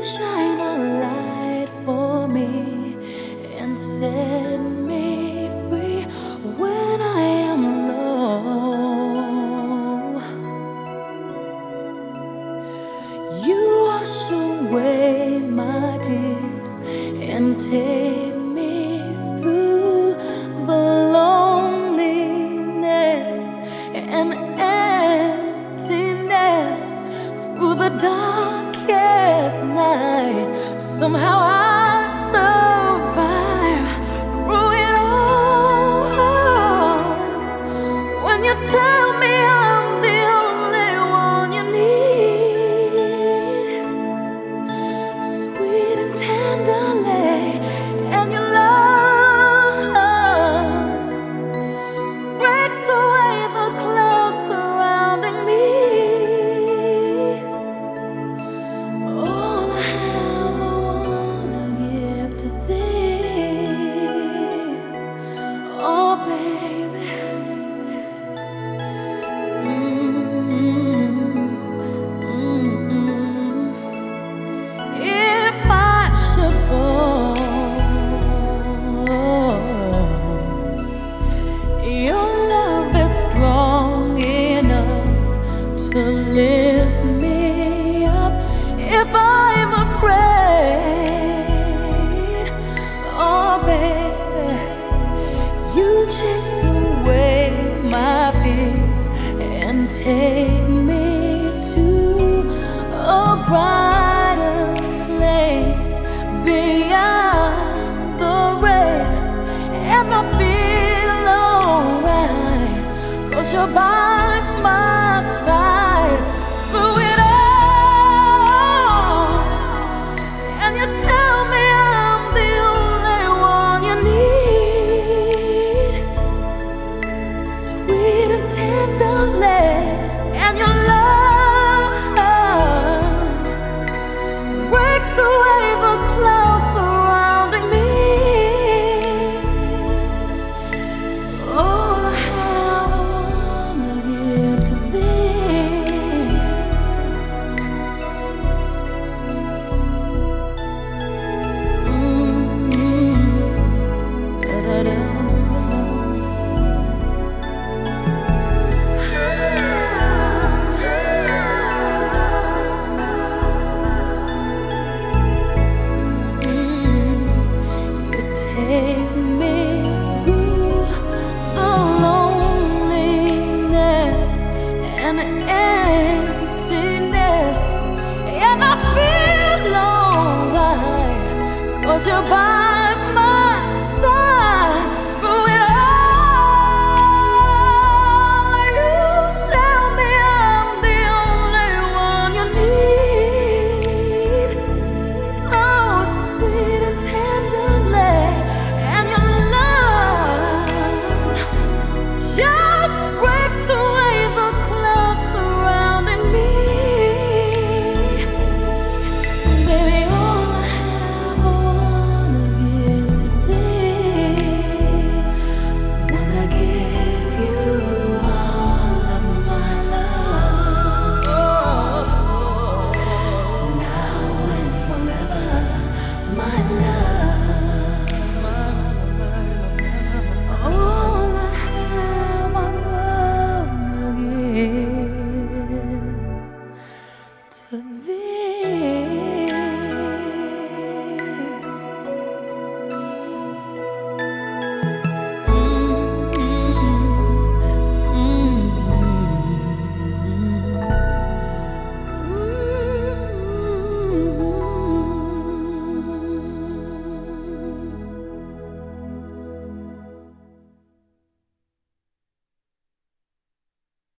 shine a light for me and set me free when I am low. You wash away my tears and take me through the loneliness and emptiness, through the darkest night. Somehow I survive through it all. When you tell me I'm the only one you need, sweet and tenderly, and your love breaks away the clouds surrounding me. All I have, I wanna give to thee. Oh, baby. If I should fall, your love is strong enough to lift me up. If I'm afraid, oh baby, you chase away my fears and take me to a brighter place beyond the rain. And I feel alright, 'cause you're by my side through it all. And you tell me I'm the only one you need, sweet and tenderly, and your love breaks away the clouds surrounding me. All I have, I wanna give to thee. You take me through the loneliness and emptiness, and I feel alright, 'cause you're by